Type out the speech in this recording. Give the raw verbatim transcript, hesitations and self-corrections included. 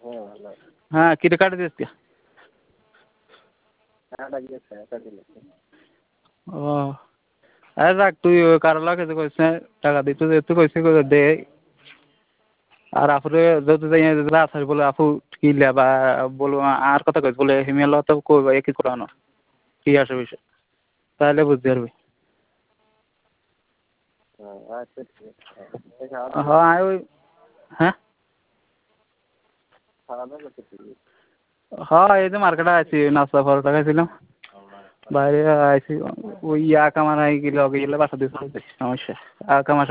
হ্যাঁ কিরে কাটে দিস কে ও আরে রাখ তুই কারো লাগে কইস না টাকা দিতে তুই কইস দে আর আপুরে যদি যাই আসার বলে আপু কিনলে বা বলবো আর কথা কইস বলে হিমেল তো কইবা একই করানো কি আসে বিষয় তাহলে বুঝতে পারবি হ্যাঁ ওই হ্যাঁ হ্যাঁ এই যে মার্কেটে আছি নাস্তা পরোটা খাইছিলাম বাইরে আইছি ওই ইয়া কামার গেলে গেলে বাসা দিয়ে সমস্যা আর কামার